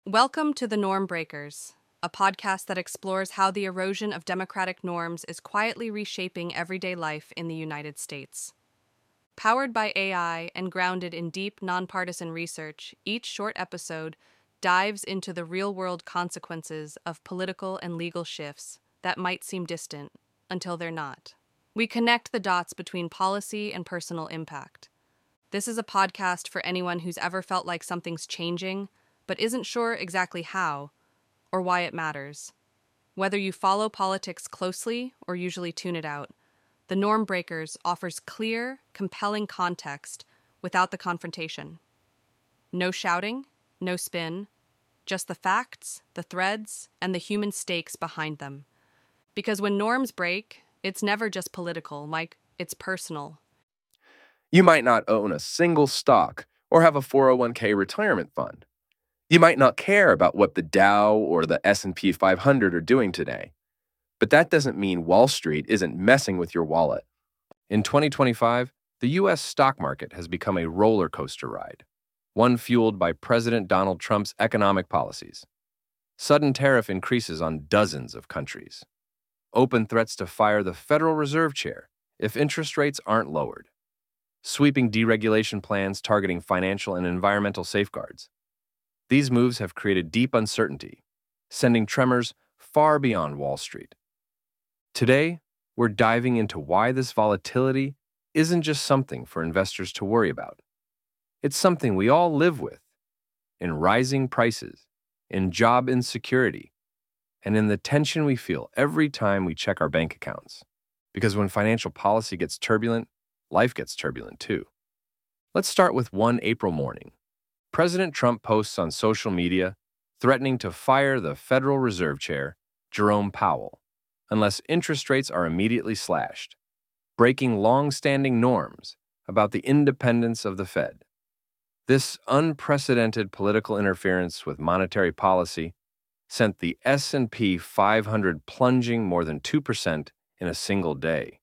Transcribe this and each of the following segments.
Welcome to The Norm Breakers, a podcast that explores how the erosion of democratic norms is quietly reshaping everyday life in the United States. Powered by AI and grounded in deep, nonpartisan research, each short episode dives into the real-world consequences of political and legal shifts that might seem distant until they're not. We connect the dots between policy and personal impact. This is a podcast for anyone who's ever felt like something's changing, but isn't sure exactly how or why it matters. Whether you follow politics closely or usually tune it out, The Norm Breakers offers clear, compelling context without the confrontation. No shouting, no spin, just the facts, the threads, and the human stakes behind them. Because when norms break, it's never just political, Mike, it's personal. You might not own a single stock or have a 401k retirement fund. You might not care about what the Dow or the S&P 500 are doing today. But that doesn't mean Wall Street isn't messing with your wallet. In 2025, the U.S. stock market has become a roller coaster ride, one fueled by President Donald Trump's economic policies. Sudden tariff increases on dozens of countries. Open threats to fire the Federal Reserve Chair if interest rates aren't lowered. Sweeping deregulation plans targeting financial and environmental safeguards. These moves have created deep uncertainty, sending tremors far beyond Wall Street. Today, we're diving into why this volatility isn't just something for investors to worry about. It's something we all live with, in rising prices, in job insecurity, and in the tension we feel every time we check our bank accounts. Because when financial policy gets turbulent, life gets turbulent too. Let's start with one April morning. President Trump posts on social media threatening to fire the Federal Reserve Chair, Jerome Powell, unless interest rates are immediately slashed, breaking long-standing norms about the independence of the Fed. This unprecedented political interference with monetary policy sent the S&P 500 plunging more than 2% in a single day.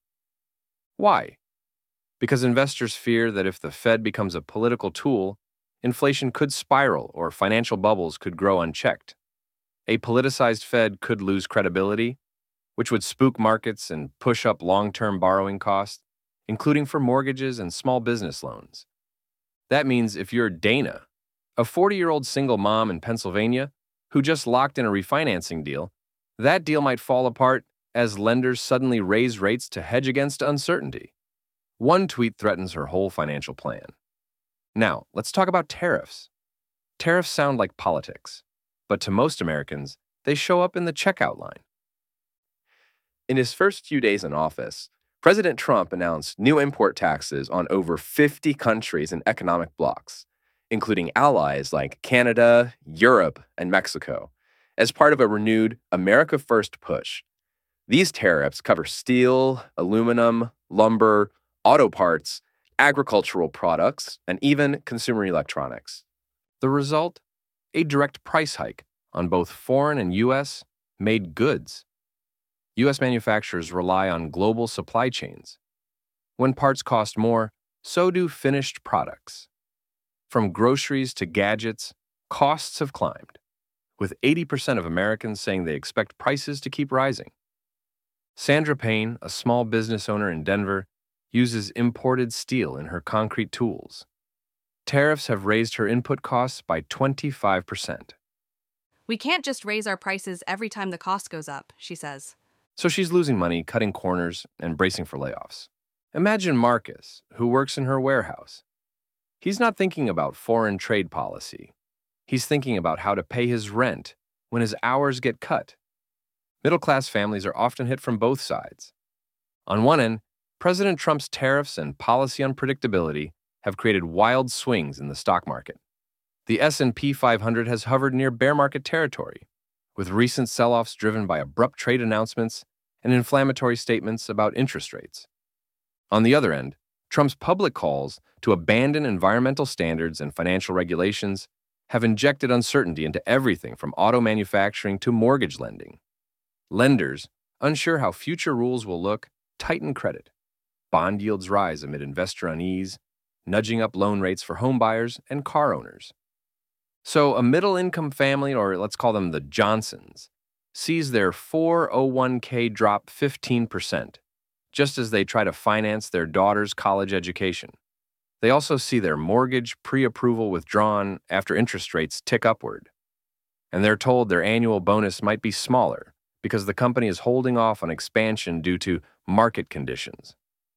Why? Because investors fear that if the Fed becomes a political tool, inflation could spiral or financial bubbles could grow unchecked. A politicized Fed could lose credibility, which would spook markets and push up long-term borrowing costs, including for mortgages and small business loans. That means if you're Dana, a 40-year-old single mom in Pennsylvania who just locked in a refinancing deal, that deal might fall apart as lenders suddenly raise rates to hedge against uncertainty. One tweet threatens her whole financial plan. Now, let's talk about tariffs. Tariffs sound like politics, but to most Americans, they show up in the checkout line. In his first few days in office, President Trump announced new import taxes on over 50 countries and economic blocs, including allies like Canada, Europe, and Mexico, as part of a renewed America First push. These tariffs cover steel, aluminum, lumber, auto parts, agricultural products, and even consumer electronics. The result? A direct price hike on both foreign and U.S. made goods. U.S. manufacturers rely on global supply chains. When parts cost more, so do finished products. From groceries to gadgets, costs have climbed, with 80% of Americans saying they expect prices to keep rising. Sandra Payne, a small business owner in Denver, uses imported steel in her concrete tools. Tariffs have raised her input costs by 25%. We can't just raise our prices every time the cost goes up, she says. So she's losing money, cutting corners, and bracing for layoffs. Imagine Marcus, who works in her warehouse. He's not thinking about foreign trade policy. He's thinking about how to pay his rent when his hours get cut. Middle-class families are often hit from both sides. On one end, President Trump's tariffs and policy unpredictability have created wild swings in the stock market. The S&P 500 has hovered near bear market territory, with recent sell-offs driven by abrupt trade announcements and inflammatory statements about interest rates. On the other end, Trump's public calls to abandon environmental standards and financial regulations have injected uncertainty into everything from auto manufacturing to mortgage lending. Lenders, unsure how future rules will look, tighten credit. Bond yields rise amid investor unease, nudging up loan rates for home buyers and car owners. So a middle-income family, or let's call them the Johnsons, sees their 401k drop 15%, just as they try to finance their daughter's college education. They also see their mortgage pre-approval withdrawn after interest rates tick upward. And they're told their annual bonus might be smaller because the company is holding off on expansion due to market conditions.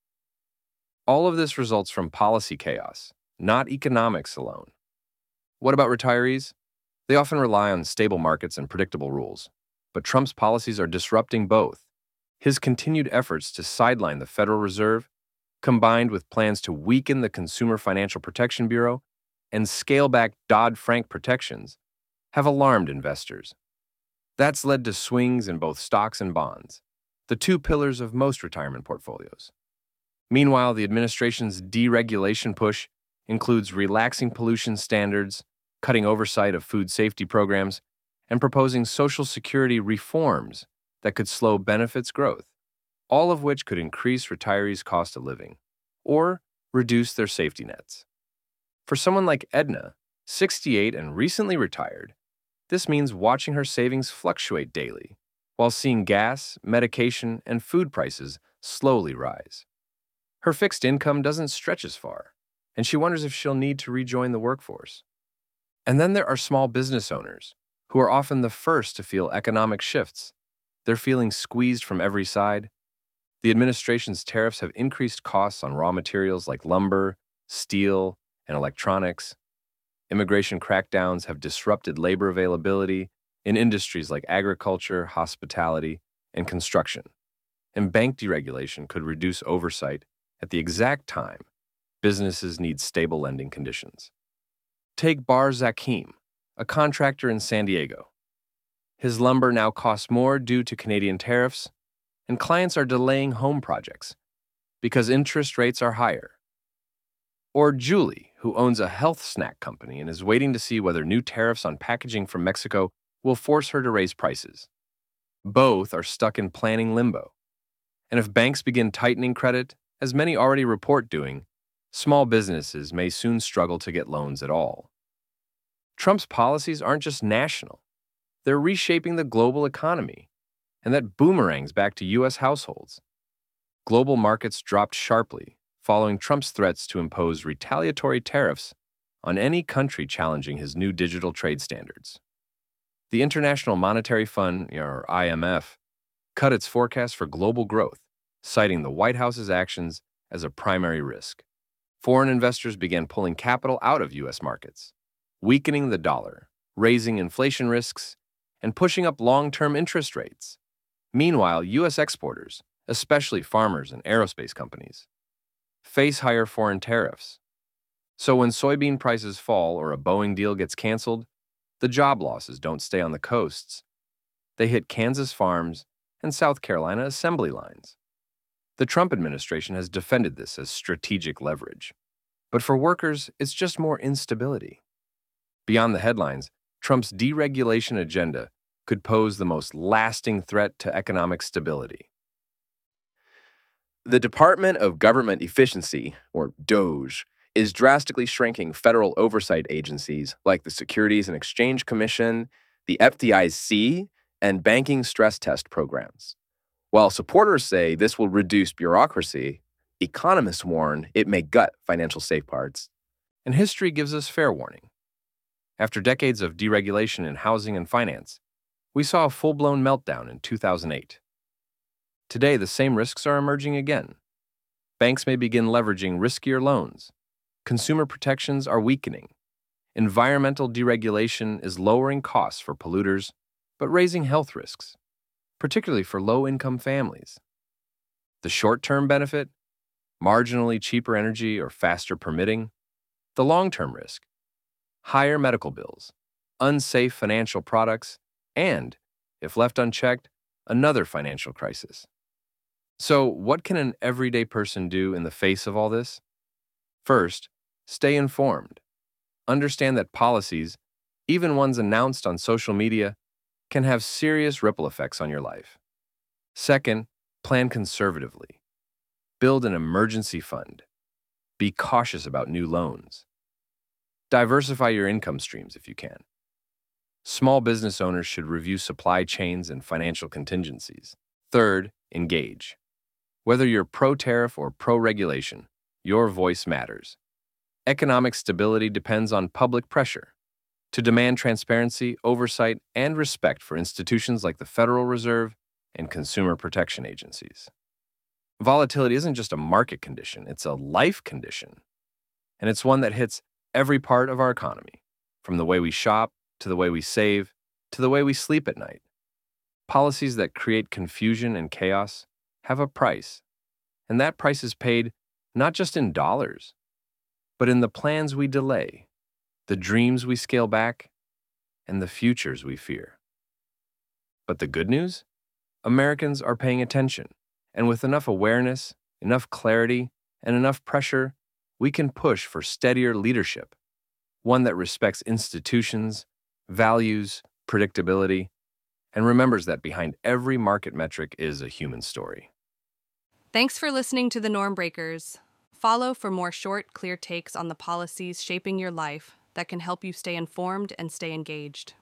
All of this results from policy chaos, not economics alone. What about retirees? They often rely on stable markets and predictable rules, but Trump's policies are disrupting both. His continued efforts to sideline the Federal Reserve, combined with plans to weaken the Consumer Financial Protection Bureau and scale back Dodd-Frank protections, have alarmed investors. That's led to swings in both stocks and bonds, the two pillars of most retirement portfolios. Meanwhile, the administration's deregulation push includes relaxing pollution standards, cutting oversight of food safety programs, and proposing Social Security reforms that could slow benefits growth, all of which could increase retirees' cost of living or reduce their safety nets. For someone like Edna, 68 and recently retired, this means watching her savings fluctuate daily while seeing gas, medication, and food prices slowly rise. Her fixed income doesn't stretch as far, and she wonders if she'll need to rejoin the workforce. And then there are small business owners, who are often the first to feel economic shifts. They're feeling squeezed from every side. The administration's tariffs have increased costs on raw materials like lumber, steel, and electronics. Immigration crackdowns have disrupted labor availability in industries like agriculture, hospitality, and construction. And bank deregulation could reduce oversight at the exact time businesses need stable lending conditions. Take Bar Zakim, a contractor in San Diego. His lumber now costs more due to Canadian tariffs, and clients are delaying home projects because interest rates are higher. Or Julie, who owns a health snack company and is waiting to see whether new tariffs on packaging from Mexico will force her to raise prices. Both are stuck in planning limbo. And if banks begin tightening credit, as many already report doing, small businesses may soon struggle to get loans at all. Trump's policies aren't just national. They're reshaping the global economy, and that boomerangs back to U.S. households. Global markets dropped sharply following Trump's threats to impose retaliatory tariffs on any country challenging his new digital trade standards. The International Monetary Fund, or IMF, cut its forecast for global growth, citing the White House's actions as a primary risk. Foreign investors began pulling capital out of U.S. markets, weakening the dollar, raising inflation risks, and pushing up long-term interest rates. Meanwhile, U.S. exporters, especially farmers and aerospace companies, face higher foreign tariffs. So when soybean prices fall or a Boeing deal gets canceled, the job losses don't stay on the coasts. They hit Kansas farms and South Carolina assembly lines. The Trump administration has defended this as strategic leverage. But for workers, it's just more instability. Beyond the headlines, Trump's deregulation agenda could pose the most lasting threat to economic stability. The Department of Government Efficiency, or DOGE, is drastically shrinking federal oversight agencies like the Securities and Exchange Commission, the FDIC, and banking stress test programs. While supporters say this will reduce bureaucracy, economists warn it may gut financial safeguards. And history gives us fair warning. After decades of deregulation in housing and finance, we saw a full-blown meltdown in 2008. Today, the same risks are emerging again. Banks may begin leveraging riskier loans. Consumer protections are weakening. Environmental deregulation is lowering costs for polluters, but raising health risks, particularly for low-income families. The short-term benefit, marginally cheaper energy or faster permitting. The long-term risk, higher medical bills, unsafe financial products, and, if left unchecked, another financial crisis. So, what can an everyday person do in the face of all this? First, stay informed. Understand that policies, even ones announced on social media, can have serious ripple effects on your life. Second, plan conservatively. Build an emergency fund. Be cautious about new loans. Diversify your income streams if you can. Small business owners should review supply chains and financial contingencies. Third, engage. Whether you're pro-tariff or pro-regulation, your voice matters. Economic stability depends on public pressure to demand transparency, oversight, and respect for institutions like the Federal Reserve and consumer protection agencies. Volatility isn't just a market condition, it's a life condition. And it's one that hits every part of our economy, from the way we shop, to the way we save, to the way we sleep at night. Policies that create confusion and chaos have a price, and that price is paid not just in dollars, but in the plans we delay, the dreams we scale back, and the futures we fear. But the good news? Americans are paying attention, and with enough awareness, enough clarity, and enough pressure, we can push for steadier leadership, one that respects institutions, values predictability, and remembers that behind every market metric is a human story. Thanks for listening to The Norm Breakers. Follow for more short, clear takes on the policies shaping your life that can help you stay informed and stay engaged.